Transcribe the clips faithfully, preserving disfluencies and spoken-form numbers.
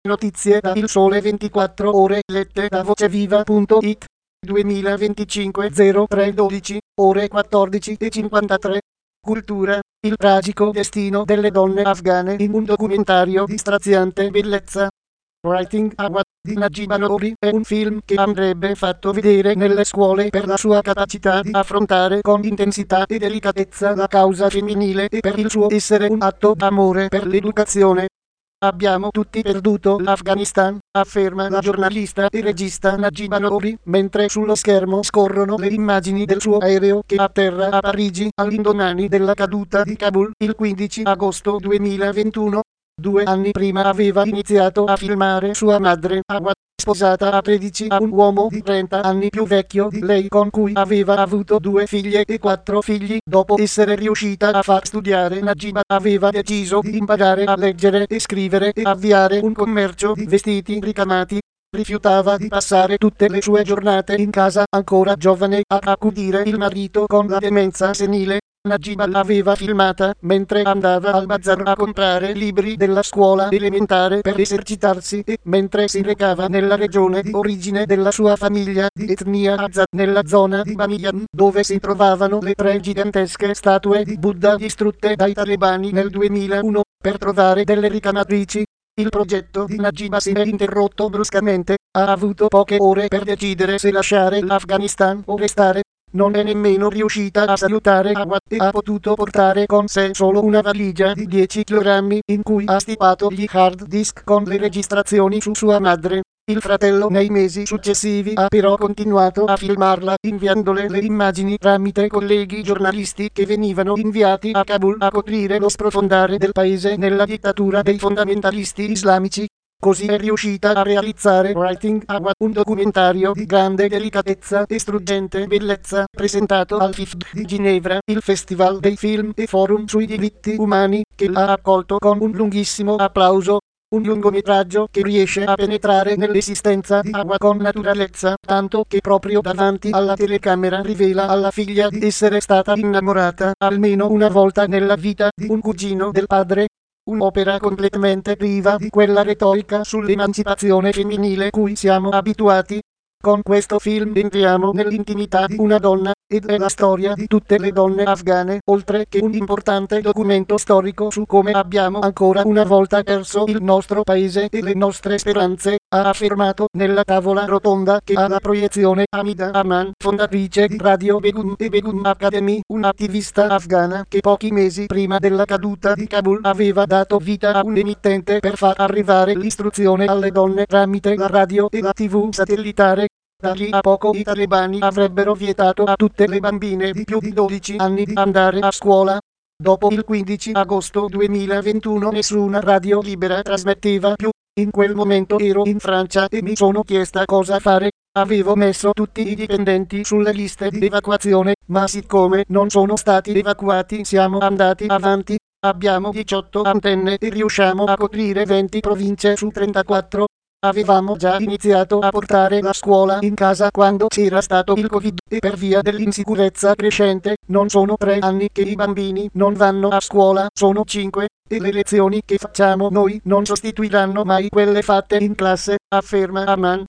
Notizie da Il Sole ventiquattro Ore lette da voceviva punto it duemilaventicinque zero tre dodici ore quattordici e cinquantatré. Cultura, il tragico destino delle donne afghane in un documentario di straziante bellezza. Writing Award di Najib Nouri è un film che andrebbe fatto vedere nelle scuole per la sua capacità di affrontare con intensità e delicatezza la causa femminile e per il suo essere un atto d'amore per l'educazione. Abbiamo tutti perduto l'Afghanistan, afferma la giornalista e regista Najib Nouri, mentre sullo schermo scorrono le immagini del suo aereo che atterra a Parigi all'indomani della caduta di Kabul il quindici agosto duemilaventuno. Due anni prima aveva iniziato a filmare sua madre, Awad, sposata a tredici a un uomo di trenta anni più vecchio di lei con cui aveva avuto due figlie e quattro figli. Dopo essere riuscita a far studiare Najib, aveva deciso di imparare a leggere e scrivere e avviare un commercio di vestiti ricamati. Rifiutava di passare tutte le sue giornate in casa ancora giovane a accudire il marito con la demenza senile. Najib l'aveva filmata mentre andava al bazar a comprare libri della scuola elementare per esercitarsi e mentre si recava nella regione di origine della sua famiglia di etnia Azad nella zona di Bamiyan, dove si trovavano le tre gigantesche statue di Buddha distrutte dai talebani nel duemilauno, per trovare delle ricamatrici. Il progetto di Najib si è interrotto bruscamente, ha avuto poche ore per decidere se lasciare l'Afghanistan o restare. Non è nemmeno riuscita a salutare Awad e ha potuto portare con sé solo una valigia di dieci chilogrammi in cui ha stipato gli hard disk con le registrazioni su sua madre. Il fratello nei mesi successivi ha però continuato a filmarla, inviandole le immagini tramite colleghi giornalisti che venivano inviati a Kabul a coprire lo sprofondare del paese nella dittatura dei fondamentalisti islamici. Così è riuscita a realizzare Writing Award, un documentario di grande delicatezza e struggente bellezza, presentato al F I F D di Ginevra, il Festival dei Film e Forum sui diritti umani, che l'ha accolto con un lunghissimo applauso. Un lungometraggio che riesce a penetrare nell'esistenza di Awad con naturalezza, tanto che proprio davanti alla telecamera rivela alla figlia di essere stata innamorata almeno una volta nella vita di un cugino del padre. Un'opera completamente priva di quella retorica sull'emancipazione femminile cui siamo abituati. Con questo film entriamo nell'intimità di una donna, ed è la storia di tutte le donne afghane, oltre che un importante documento storico su come abbiamo ancora una volta perso il nostro paese e le nostre speranze, ha affermato nella tavola rotonda che ha la proiezione Hamida Aman, fondatrice di Radio Begum e Begum Academy, un'attivista afghana che pochi mesi prima della caduta di Kabul aveva dato vita a un emittente per far arrivare l'istruzione alle donne tramite la radio e la tivù satellitare. Da lì a poco i talebani avrebbero vietato a tutte le bambine di più di dodici anni di andare a scuola. Dopo il quindici agosto duemilaventuno nessuna radio libera trasmetteva più. In quel momento ero in Francia e mi sono chiesta cosa fare. Avevo messo tutti i dipendenti sulle liste di evacuazione, ma siccome non sono stati evacuati siamo andati avanti. Abbiamo diciotto antenne e riusciamo a coprire venti province su trentaquattro. Avevamo già iniziato a portare la scuola in casa quando c'era stato il Covid e per via dell'insicurezza crescente, non sono tre anni che i bambini non vanno a scuola, sono cinque, e le lezioni che facciamo noi non sostituiranno mai quelle fatte in classe, afferma Aman.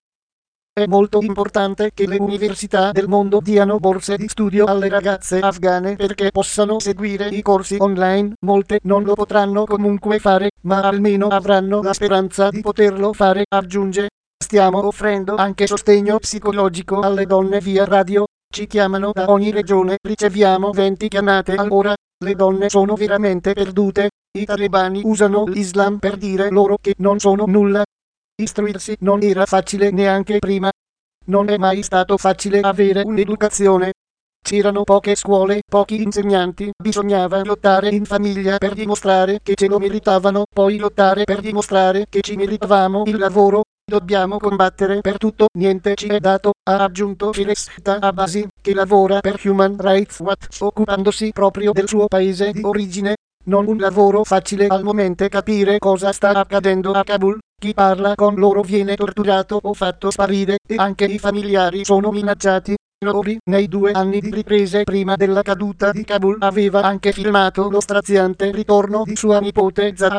È molto importante che le università del mondo diano borse di studio alle ragazze afghane perché possano seguire i corsi online. Molte non lo potranno comunque fare, ma almeno avranno la speranza di poterlo fare, aggiunge. Stiamo offrendo anche sostegno psicologico alle donne via radio. Ci chiamano da ogni regione, riceviamo venti chiamate all'ora. Le donne sono veramente perdute. I talebani usano l'Islam per dire loro che non sono nulla. Istruirsi non era facile neanche prima. Non è mai stato facile avere un'educazione. C'erano poche scuole, pochi insegnanti, bisognava lottare in famiglia per dimostrare che ce lo meritavano, poi lottare per dimostrare che ci meritavamo il lavoro. Dobbiamo combattere per tutto, niente ci è dato, ha aggiunto Felix Abbasi, che lavora per Human Rights Watch occupandosi proprio del suo paese di origine. Non un lavoro facile al momento capire cosa sta accadendo a Kabul. Chi parla con loro viene torturato o fatto sparire, e anche i familiari sono minacciati. Nouri, nei due anni di riprese prima della caduta di Kabul, aveva anche filmato lo straziante ritorno di sua nipote Zahra.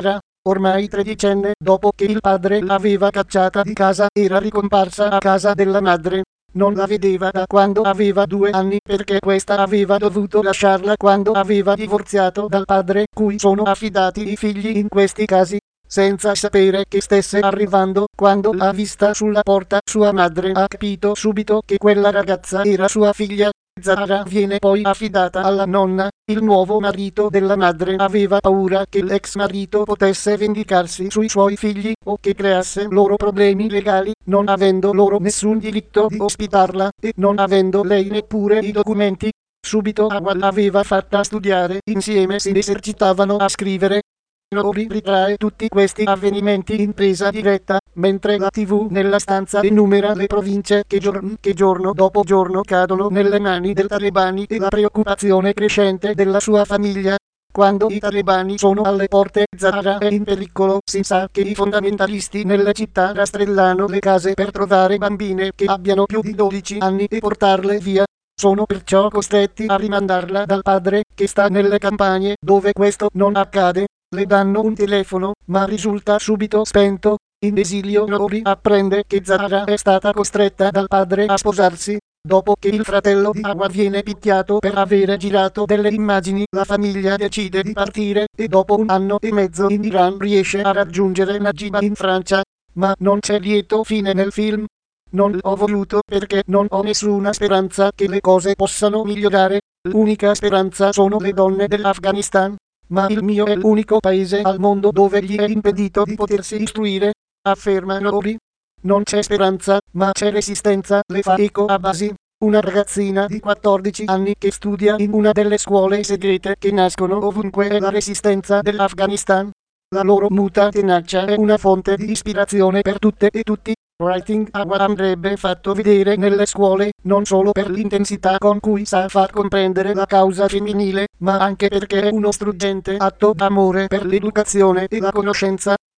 ormai tredicenne, dopo che il padre l'aveva cacciata di casa, era ricomparsa a casa della madre. Non la vedeva da quando aveva due anni perché questa aveva dovuto lasciarla quando aveva divorziato dal padre cui sono affidati i figli in questi casi. Senza sapere che stesse arrivando, quando l'ha vista sulla porta, sua madre ha capito subito che quella ragazza era sua figlia. Zara viene poi affidata alla nonna. Il nuovo marito della madre aveva paura che l'ex marito potesse vendicarsi sui suoi figli o che creasse loro problemi legali, non avendo loro nessun diritto di ospitarla e non avendo lei neppure i documenti. Subito Awa l'aveva fatta studiare, insieme si esercitavano a scrivere. Rory ritrae tutti questi avvenimenti in presa diretta, mentre la tivù nella stanza enumera le province che giorno, che giorno dopo giorno cadono nelle mani dei talebani e la preoccupazione crescente della sua famiglia. Quando i talebani sono alle porte, Zahra è in pericolo. Si sa che i fondamentalisti nelle città rastrellano le case per trovare bambine che abbiano più di dodici anni e portarle via. Sono perciò costretti a rimandarla dal padre, che sta nelle campagne, dove questo non accade. Le danno un telefono, ma risulta subito spento. In esilio Rory apprende che Zahra è stata costretta dal padre a sposarsi. Dopo che il fratello di Awa viene picchiato per avere girato delle immagini, la famiglia decide di partire e dopo un anno e mezzo in Iran riesce a raggiungere Najiba in Francia. Ma non c'è lieto fine nel film. Non l'ho voluto perché non ho nessuna speranza che le cose possano migliorare. L'unica speranza sono le donne dell'Afghanistan. Ma il mio è l'unico paese al mondo dove gli è impedito di potersi istruire, afferma Rory. Non c'è speranza, ma c'è resistenza, le fa eco Abbasi, una ragazzina di quattordici anni che studia in una delle scuole segrete che nascono ovunque è la resistenza dell'Afghanistan. La loro muta tenacia è una fonte di ispirazione per tutte e tutti. Writing Awa andrebbe fatto vedere nelle scuole, non solo per l'intensità con cui sa far comprendere la causa femminile, ma anche perché è uno struggente atto d'amore per l'educazione e la conoscenza.